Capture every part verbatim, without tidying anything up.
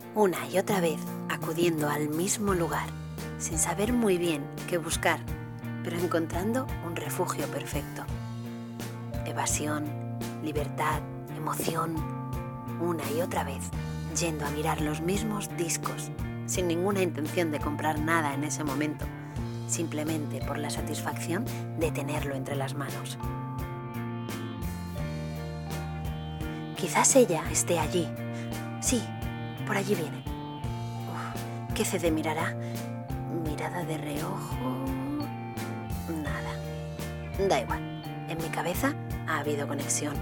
una y otra vez acudiendo al mismo lugar, sin saber muy bien qué buscar, pero encontrando un refugio perfecto. Evasión, libertad, emoción, una y otra vez, yendo a mirar los mismos discos, sin ninguna intención de comprar nada en ese momento, simplemente por la satisfacción de tenerlo entre las manos. Quizás ella esté allí. Sí, por allí viene. Uf, ¿qué C D mirará? Mirada de reojo... Nada. Da igual. En mi cabeza ha habido conexión.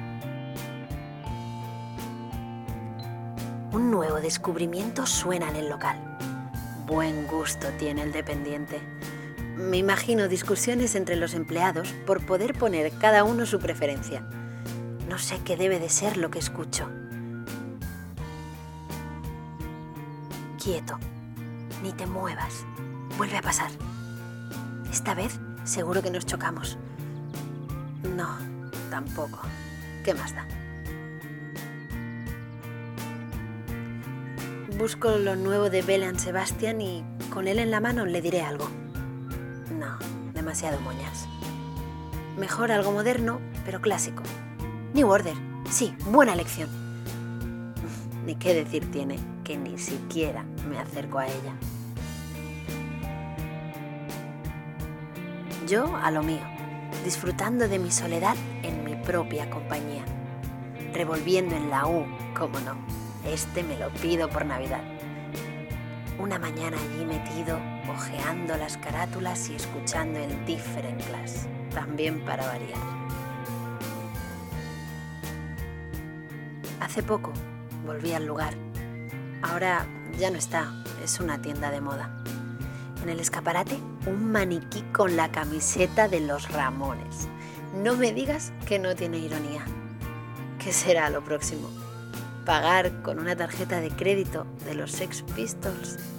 Un nuevo descubrimiento suena en el local. Buen gusto tiene el dependiente. Me imagino discusiones entre los empleados por poder poner cada uno su preferencia. No sé qué debe de ser lo que escucho. Quieto, ni te muevas. Vuelve a pasar. Esta vez seguro que nos chocamos. No, tampoco. ¿Qué más da? Busco lo nuevo de Belle Sebastian y con él en la mano le diré algo. No, demasiado moñas. Mejor algo moderno, pero clásico. New Order, sí, buena elección. Ni qué decir tiene, que ni siquiera me acerco a ella. Yo a lo mío, disfrutando de mi soledad en mi propia compañía. Revolviendo en la U, cómo no, este me lo pido por Navidad. Una mañana allí metido, hojeando las carátulas y escuchando el Different Class, también para variar. Hace poco volví al lugar. Ahora ya no está, es una tienda de moda. En el escaparate, un maniquí con la camiseta de los Ramones. No me digas que no tiene ironía. ¿Qué será lo próximo? ¿Pagar con una tarjeta de crédito de los Sex Pistols?